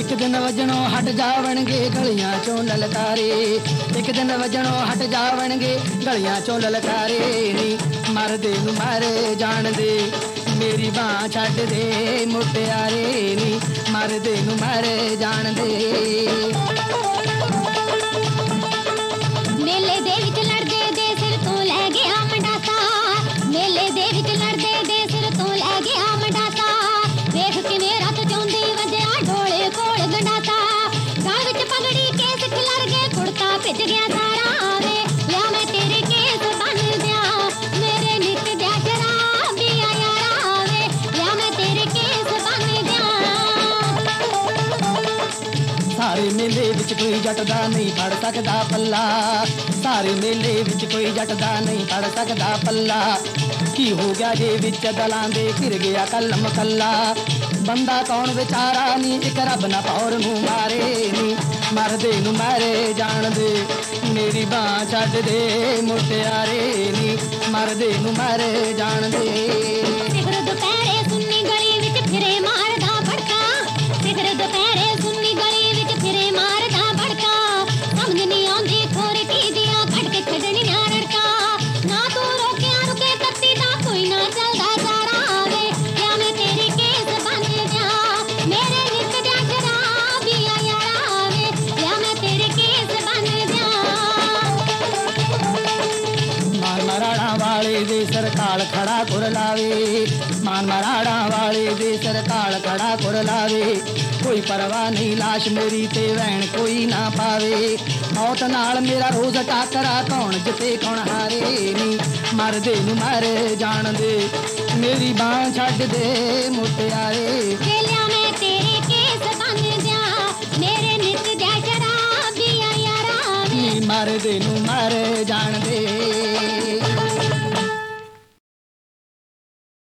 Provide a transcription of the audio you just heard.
ਇੱਕ ਦਿਨ ਵਜਣੋਂ ਹਟ ਜਾਵਣਗੇ ਗਲੀਆਂ ਚੋਂ ਲਲਕਾਰੇ, ਇੱਕ ਦਿਨ ਵਜਣੋਂ ਹਟ ਜਾਵਣਗੇ ਗਲੀਆਂ ਚੋਂ ਲਲਕਾਰੇ ਨੀ ਮਰਦੇ ਨੂੰ ਮਾਰੇ ਜਾਣਦੇ ਮੇਰੀ ਬਾਂਹ ਛੱਡ ਦੇ ਮੁਟਿਆਰੇ ਨੀ ਮਰਦੇ ਨੂੰ ਮਾਰੇ ਜਾਣਦੇ। ਮੇਲੇ ਦੇ ਵਿੱਚ ਲੜਦੇ ਦੇ ਸਿਰ ਤੋਂ ਲੈ ਗਿਆ ਮੰਡਾਸਾ, ਮੇਲੇ ਦੇ ਵਿੱਚ ਲੜਦੇ ਦੇ ਸਿਰ ਤੋਂ ਲੈ ਗਿਆ ਮੰਡਾਸਾ, ਵੇਖ ਕਿਵੇਂ ਰੱਤ ਚੋਂਦੀ ਵਜਿਆ ਢੋਲੇ ਕੋਲ ਗੰਡਾਸਾ, ਗਲ ਵਿੱਚ ਪਗੜੀ ਕੇਸ ਖਿਲਰ ਗਏ ਕੁੜਤਾ ਭਿੱਜ ਗਿਆ ਸਾਰਾ ਵੇ, ਲਿਆ ਮੈਂ ਤੇਰੇ ਕੇਸ ਬੰਨ ਦਿਆਂ ਮੇਰੇ ਨਿੱਤ ਦਿਆ ਸ਼ਰਾਬੀਆ ਯਾਰਾ ਵੇ, ਲਿਆ ਮੈਂ ਤੇਰੇ ਕੇਸ ਬੰਨ ਦਿਆਂ। ਸਾਰੇ ਮੇਲੇ ਵਿੱਚ ਕੋਈ ਜੱਟ ਦਾ ਨਹੀਂ ਫੜ ਸਕਦਾ ਪੱਲਾ, ਸਾਰੇ ਮੇਲੇ ਵਿੱਚ ਕੋਈ ਜੱਟ ਦਾ ਨਹੀਂ ਫੜ ਸਕਦਾ ਪੱਲਾ, ਕੀ ਹੋ ਗਿਆ ਜੇ ਵਿੱਚ ਦਲਾਂ ਦੇ ਘਿਰ ਗਿਆ ਕਲਮ ਕੱਲਾ, ਬੰਦਾ ਕੌਣ ਵਿਚਾਰਾ ਨੀ ਇੱਕ ਰੱਬ ਨਾ ਪੌਰ ਨੂੰ ਮਾਰੇ ਨੀ ਮਰਦੇ ਨੂੰ ਮਾਰੇ ਜਾਣਦੇ ਮੇਰੀ ਬਾਂਹ ਛੱਡ ਦੇ ਮੁਟਿਆਰੇ ਨੀ ਮਰਦੇ ਨੂੰ ਮਾਰੇ ਜਾਣਦੇ। ਸਿਖਰ ਦੁਪਹਿਰੇ ਸੁੰਨੀ ਗਲੀ ਵਿੱਚ ਫਿਰੇ ਮਾਰਦਾ ਭੜਕਾ, ਸਿਖਰ ਦੁਪਹਿਰੇ ਸੁੰਨੀ ਗਲੀ ਵਿੱਚ ਫਿਰੇ ਮਾਰਦਾ ਭੜਕਾ, ਸਮਝ ਨਹੀਂ ਆਉਂਦੀ ਖੋਰ ਕੀ ਦੀਆਂ ਕੱਢ ਕੇ ਛੱਡਣੀਆਂ ਰੜਕਾ, ਨਾ ਤੂੰ ਰੋਕਿਆ ਰੁਕੇ ਤੱਤੀ ਦਾ ਕੋਈ ਨਾ ਚੱਲਦਾ ਸਾਰਾ ਵੇ, ਲਿਆ ਮੈਂ ਤੇਰੇ ਕੇਸ ਬੰਨ ਦਿਆਂ ਮੇਰੇ ਨਿੱਤ ਦਿਆ ਸ਼ਰਾਬੀਆ ਯਾਰਾ ਵੇ, ਲਿਆ ਮੈਂ ਤੇਰੇ ਕੇਸ ਬੰਨ ਦਿਆਂ। ਮਾਨ ਮਰਾੜਾ ਵਾਲੇ ਦੇ ਸਰਕਾਲ ਖੜਾ ਕੁਰ ਲਾਵੇ, ਮਾਨ ਮਰਾੜਾ ਵਾਲੇ ਦੇ ਸਰਕਾਲ ਖੜਾ ਕੁਰ ਲਾਵੇ, ਕੋਈ ਪਰਵਾਹ ਨਹੀਂ ਲਾਸ਼ ਮੇਰੀ ਤੇ ਵੈਣ ਕੋਈ ਨਾ ਪਾਵੇ, ਮੌਤ ਨਾਲ ਮੇਰਾ ਰੋਜ਼ ਟਾਕਰਾ ਕੌਣ ਜਿੱਤੇ ਕੌਣ ਹਾਰੇ ਨੀ ਮਰਦੇ ਨੂੰ ਮਾਰੇ ਜਾਣਦੇ ਮੇਰੀ ਬਾਂਹ ਛੱਡ ਦੇ ਮੁਟਿਆਰੇ, ਲਿਆ ਮੈਂ ਤੇਰੇ ਕੇਸ ਬੰਨ ਦਿਆਂ ਮੇਰੇ ਨਿੱਤ ਦਿਆ ਸ਼ਰਾਬੀਆ ਯਾਰਾ ਵੇ, ਨੀ ਮਰਦੇ ਨੂੰ